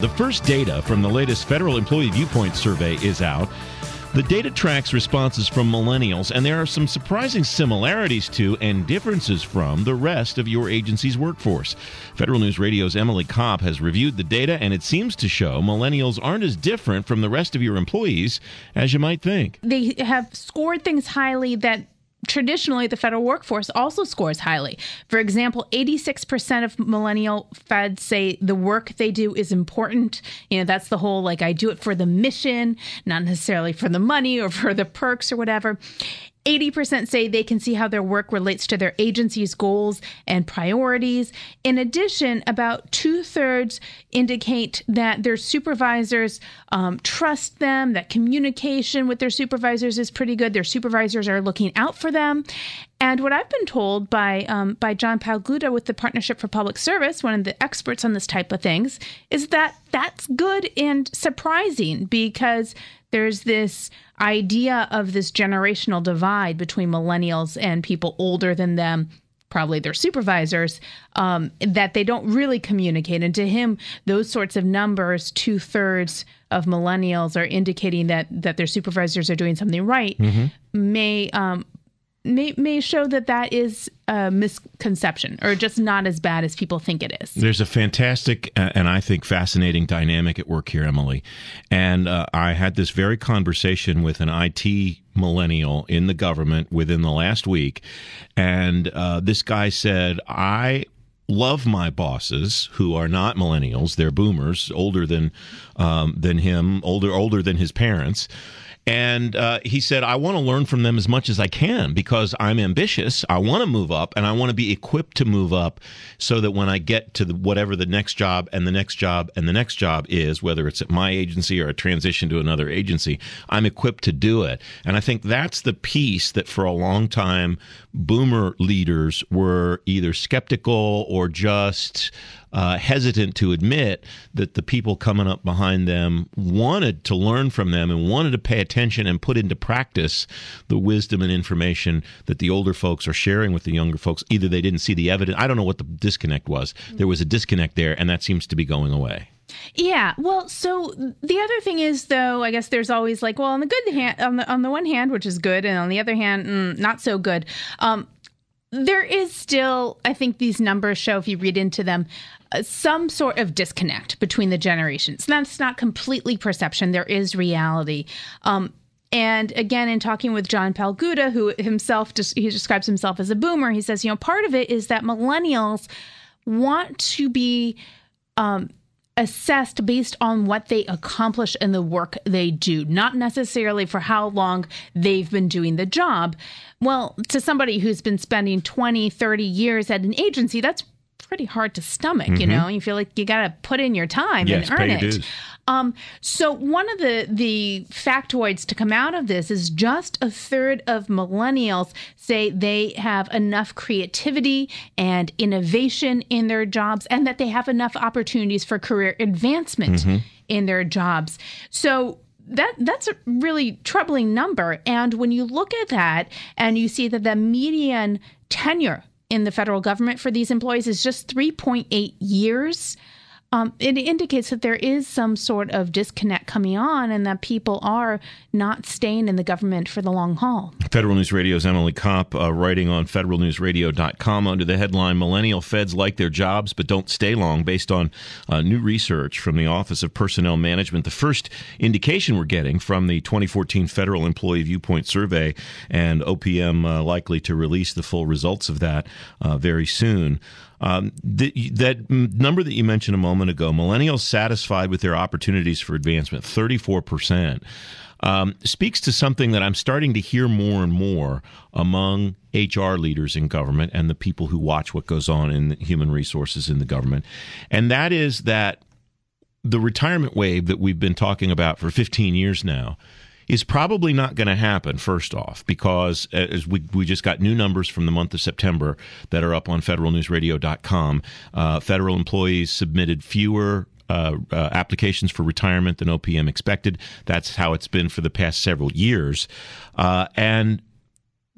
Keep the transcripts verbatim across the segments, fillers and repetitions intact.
The first data from the latest Federal Employee Viewpoint Survey is out. The data tracks responses from millennials, and there are some surprising similarities to and differences from the rest of your agency's workforce. Federal News Radio's Emily Kopp has reviewed the data, and it seems to show millennials aren't as different from the rest of your employees as you might think. They have scored things highly that traditionally the federal workforce also scores highly. For example, eighty-six percent of millennial feds say the work they do is important. You know, that's the whole, like, I do it for the mission, not necessarily for the money or for the perks or whatever. eighty percent say they can see how their work relates to their agency's goals and priorities. In addition, about two-thirds indicate that their supervisors um, trust them, that communication with their supervisors is pretty good. Their supervisors are looking out for them. And what I've been told by um, by John Palguda with the Partnership for Public Service, one of the experts on this type of things, is that that's good and surprising, because there's this idea of this generational divide between millennials and people older than them, probably their supervisors, um, that they don't really communicate. And to him, those sorts of numbers, two thirds of millennials are indicating that that their supervisors are doing something right, mm-hmm. may um, may may show that that is a misconception, or just not as bad as people think it is. There's a fantastic uh, and I think fascinating dynamic at work here, Emily. And uh, I had this very conversation with an I T millennial in the government within the last week. And uh, this guy said, I love my bosses who are not millennials. They're boomers, older than um, than him, older older than his parents. And uh, he said, I want to learn from them as much as I can because I'm ambitious. I want to move up, and I want to be equipped to move up so that when I get to the, whatever the next job and the next job and the next job is, whether it's at my agency or a transition to another agency, I'm equipped to do it. And I think that's the piece that for a long time, boomer leaders were either skeptical or just Uh, hesitant to admit that the people coming up behind them wanted to learn from them and wanted to pay attention and put into practice the wisdom and information that the older folks are sharing with the younger folks. Either they didn't see the evidence. I don't know what the disconnect was. There was a disconnect there, and that seems to be going away. Yeah. Well, so the other thing is, though, I guess there's always like, well, on the good hand, on the, on the one hand, which is good, and on the other hand, mm, not so good. Um, there is still, I think these numbers show, if you read into them, uh, some sort of disconnect between the generations. That's not completely perception. There is reality. Um, and again, in talking with John Palguda, who himself, he describes himself as a boomer, he says, you know, part of it is that millennials want to be um, assessed based on what they accomplish in the work they do, not necessarily for how long they've been doing the job. Well, to somebody who's been spending twenty, thirty years at an agency, that's pretty hard to stomach, mm-hmm. you know? You feel like you got to put in your time yes, and earn pay it. your dues. Um, so one of the, the factoids to come out of this is just a third of millennials say they have enough creativity and innovation in their jobs and that they have enough opportunities for career advancement mm-hmm. in their jobs. So That that's a really troubling number. And when you look at that and you see that the median tenure in the federal government for these employees is just three point eight years, um, it indicates that there is some sort of disconnect coming on and that people are not staying in the government for the long haul. Federal News Radio's Emily Kopp uh, writing on federal news radio dot com under the headline, Millennial Feds Like Their Jobs But Don't Stay Long, based on uh, new research from the Office of Personnel Management. The first indication we're getting from the twenty fourteen Federal Employee Viewpoint Survey, and O P M uh, likely to release the full results of that uh, very soon. Um, the, that number that you mentioned a moment ago, millennials satisfied with their opportunities for advancement, thirty-four percent, um, speaks to something that I'm starting to hear more and more among H R leaders in government and the people who watch what goes on in human resources in the government. And that is that the retirement wave that we've been talking about for fifteen years now is probably not going to happen, first off, because as we we just got new numbers from the month of September that are up on federal news radio dot com. Uh, federal employees submitted fewer uh, uh, applications for retirement than O P M expected. That's how it's been for the past several years. Uh, and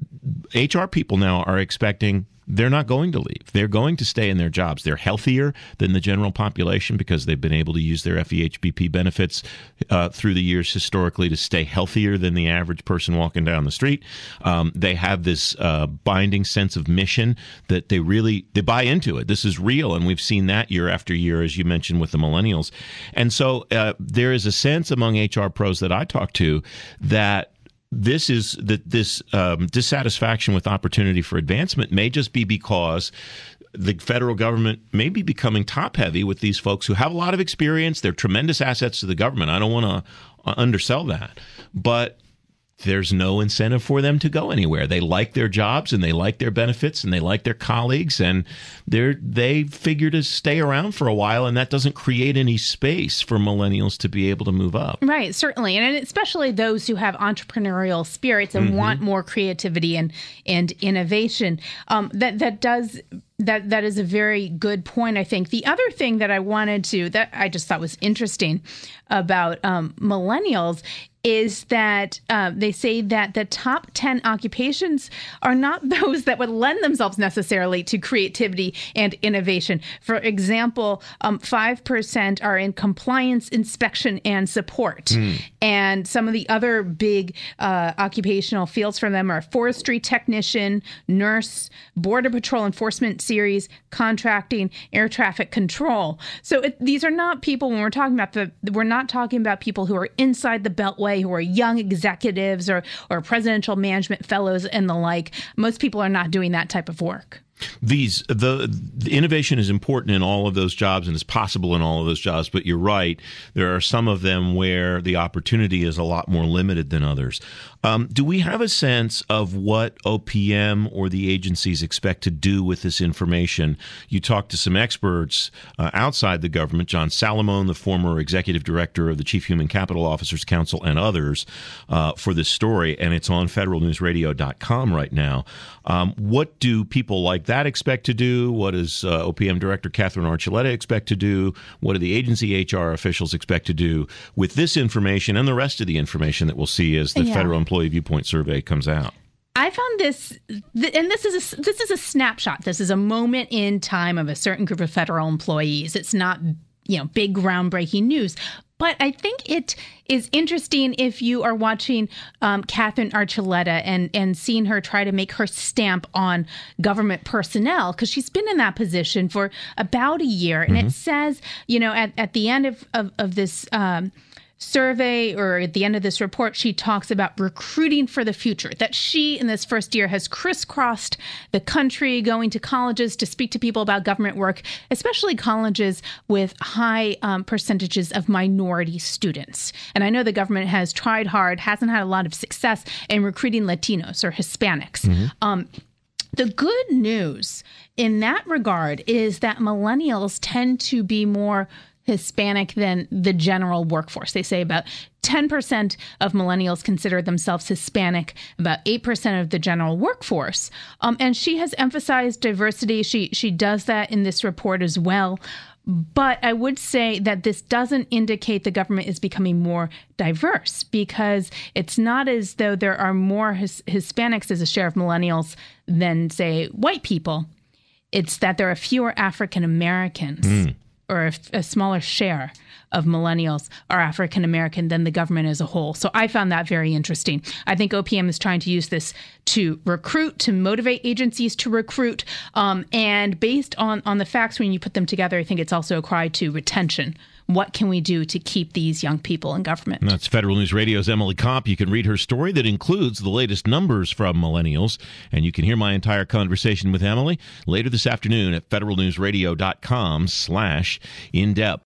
H R people now are expecting they're not going to leave. They're going to stay in their jobs. They're healthier than the general population because they've been able to use their F E H B P benefits uh, through the years historically to stay healthier than the average person walking down the street. Um, they have this uh, binding sense of mission that they really they buy into it. This is real, and we've seen that year after year, as you mentioned, with the millennials. And so uh, there is a sense among H R pros that I talk to that This is that this um, dissatisfaction with opportunity for advancement may just be because the federal government may be becoming top heavy with these folks who have a lot of experience. They're tremendous assets to the government. I don't want to undersell that, but there's no incentive for them to go anywhere. They like their jobs and they like their benefits and they like their colleagues, and they're they figure to stay around for a while, and that doesn't create any space for millennials to be able to move up. Right, certainly. And especially those who have entrepreneurial spirits and mm-hmm. want more creativity and and innovation. Um, that that does that that is a very good point, I think. The other thing that I wanted to that I just thought was interesting about um, millennials is that uh, they say that the top ten occupations are not those that would lend themselves necessarily to creativity and innovation. For example, um, five percent are in compliance, inspection, and support. Mm. And some of the other big uh, occupational fields for them are forestry technician, nurse, border patrol enforcement series, contracting, air traffic control. So it, these are not people, when we're talking about the, we're not talking about people who are inside the Beltway, who are young executives or, or presidential management fellows and the like. Most people are not doing that type of work. These the, the innovation is important in all of those jobs and is possible in all of those jobs, but you're right. There are some of them where the opportunity is a lot more limited than others. Um, do we have a sense of what O P M or the agencies expect to do with this information? You talked to some experts uh, outside the government, John Salamone, the former executive director of the Chief Human Capital Officers Council, and others uh, for this story, and it's on federal news radio dot com right now. Um, what do people like that expect to do? What does uh, O P M Director Catherine Archuleta expect to do? What do the agency H R officials expect to do with this information and the rest of the information that we'll see as the yeah. Federal Employee Viewpoint Survey comes out? I found this, and this is a, this is a snapshot. This is a moment in time of a certain group of federal employees. It's not, you know, big groundbreaking news. But I think it is interesting if you are watching um, Catherine Archuleta and, and seeing her try to make her stamp on government personnel, because she's been in that position for about a year. And mm-hmm. it says, you know, at, at the end of, of, of this um survey, or at the end of this report, she talks about recruiting for the future, that she in this first year has crisscrossed the country, going to colleges to speak to people about government work, especially colleges with high um, percentages of minority students. And I know the government has tried hard, hasn't had a lot of success in recruiting Latinos or Hispanics. Mm-hmm. Um, The good news in that regard is that millennials tend to be more Hispanic than the general workforce. They say about ten percent of millennials consider themselves Hispanic, about eight percent of the general workforce. Um, and she has emphasized diversity. She she does that in this report as well. But I would say that this doesn't indicate the government is becoming more diverse, because it's not as though there are more his, Hispanics as a share of millennials than, say, white people. It's that there are fewer African Americans. Mm. or a, a smaller share of millennials are African American than the government as a whole. So I found that very interesting. I think O P M is trying to use this to recruit, to motivate agencies to recruit. Um, and based on, on the facts, when you put them together, I think it's also a cry to retention. What can we do to keep these young people in government? And that's Federal News Radio's Emily Kopp. You can read her story that includes the latest numbers from millennials, and you can hear my entire conversation with Emily later this afternoon at federal news radio dot com slash in depth.